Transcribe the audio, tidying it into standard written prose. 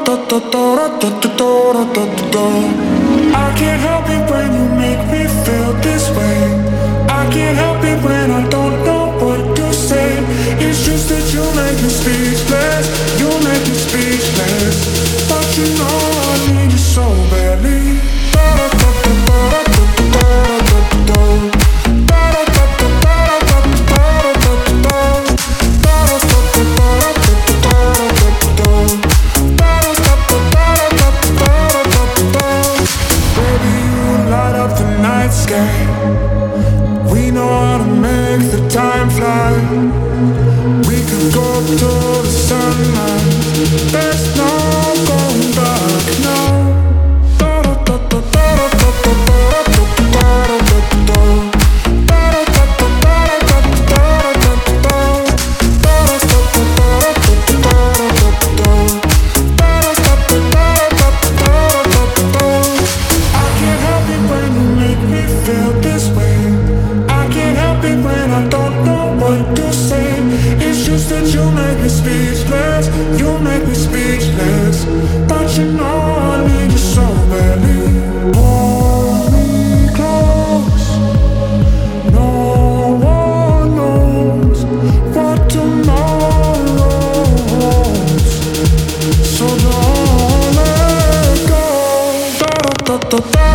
I can't help it when you make me feel this way. I can't help it when I don't know what to say. It's just that you make me speechless. You make me speechless. But you know I need you so badly. We know how to make the time fly. We could go up to the sunrise. There's no going back now. You make me speechless, you make me speechless. But you know I need you so badly. Hold me close. No one knows what tomorrow holds. So don't let go.